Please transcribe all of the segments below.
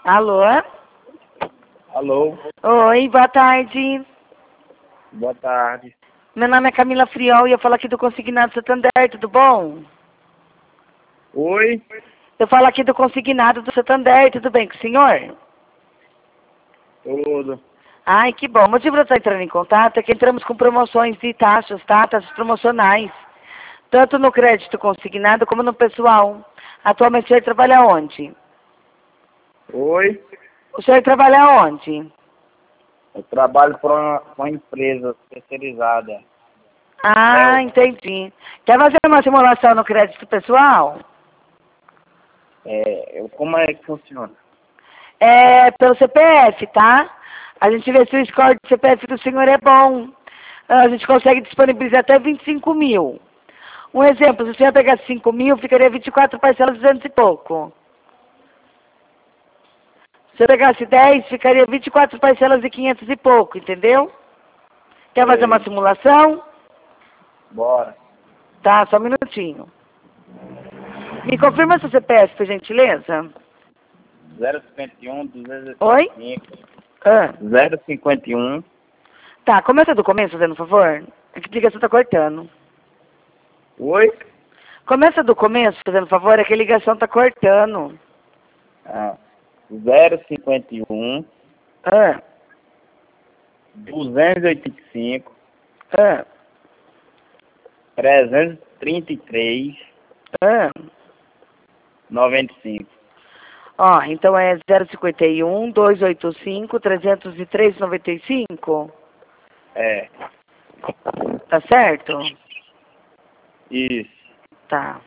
Alô? Alô, Oi, boa tarde. boa tarde. Meu nome é Camila Friol e eu falo aqui do Consignado Santander, tudo bom? Oi, Eu falo aqui do Consignado do Santander, tudo bem com o senhor? tudo. Ai, que bom. O motivo de eu estar entrando em contato é que entramos com promoções de taxas, tá? Taxas promocionais. Tanto no crédito consignado como no pessoal. Atualmente o senhor trabalha onde? Oi, O senhor trabalha onde? eu trabalho para uma empresa terceirizada. Ah, entendi. Quer fazer uma simulação no crédito pessoal? Como é que funciona? É pelo CPF, tá? A gente vê se o score do CPF do senhor é bom. A gente consegue disponibilizar até 25 mil. Um exemplo, se o senhor pegasse 5 mil, ficaria 24 parcelas de 200 e pouco. Se eu pegasse 10, ficaria 24 parcelas de 500 e pouco, entendeu? Quer fazer uma Sei. simulação? Bora. Tá, só um minutinho. Me confirma seu CPF, por gentileza. 051 Oi? 285 Ah. 051. Tá, começa do começo, fazendo favor. É que a ligação tá cortando. Oi? Começa do começo, fazendo favor, é que a ligação tá cortando. Ah, 051 Ah, 285 ah, 333 ah. 95. Ó, então é 051 285 303 95. É, Tá certo? isso. Tá.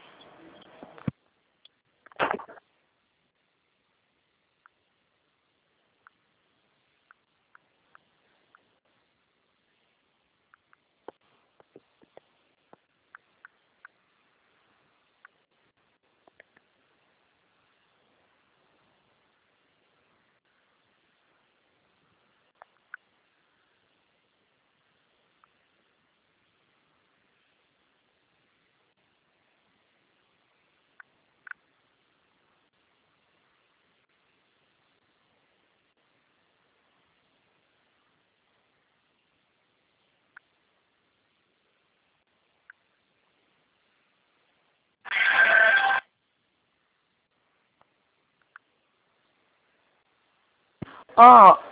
Ó,